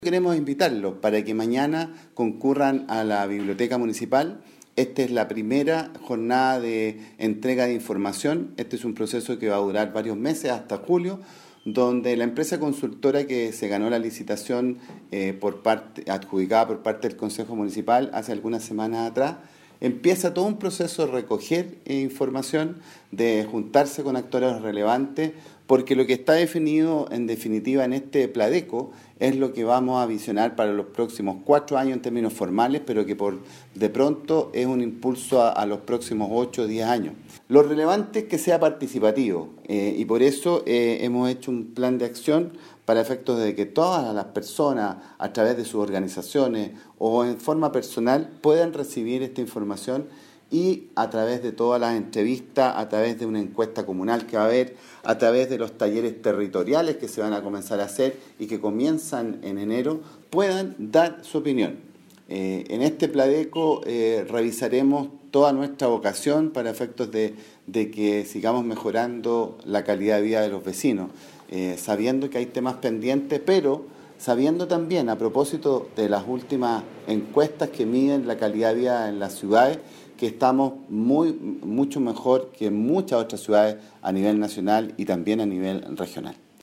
Queremos invitarlos para que mañana concurran a la Biblioteca Municipal. Esta es la primera jornada de entrega de información. Este es un proceso que va a durar varios meses hasta julio, donde la empresa consultora que se ganó la licitación adjudicada por parte del Consejo Municipal hace algunas semanas atrás, empieza todo un proceso de recoger información, de juntarse con actores relevantes, porque lo que está definido en definitiva en este Pladeco es lo que vamos a visionar para los próximos 4 años en términos formales, pero que de pronto es un impulso a los próximos 8 o 10 años. Lo relevante es que sea participativo y por eso hemos hecho un plan de acción para efectos de que todas las personas, a través de sus organizaciones o en forma personal, puedan recibir esta información y a través de todas las entrevistas, a través de una encuesta comunal que va a haber, a través de los talleres territoriales que se van a comenzar a hacer y que comienzan en enero, puedan dar su opinión. En este Pladeco revisaremos toda nuestra vocación para efectos de que sigamos mejorando la calidad de vida de los vecinos, sabiendo que hay temas pendientes, pero sabiendo también, a propósito de las últimas encuestas que miden la calidad de vida en las ciudades, que estamos mucho mejor que en muchas otras ciudades a nivel nacional y también a nivel regional.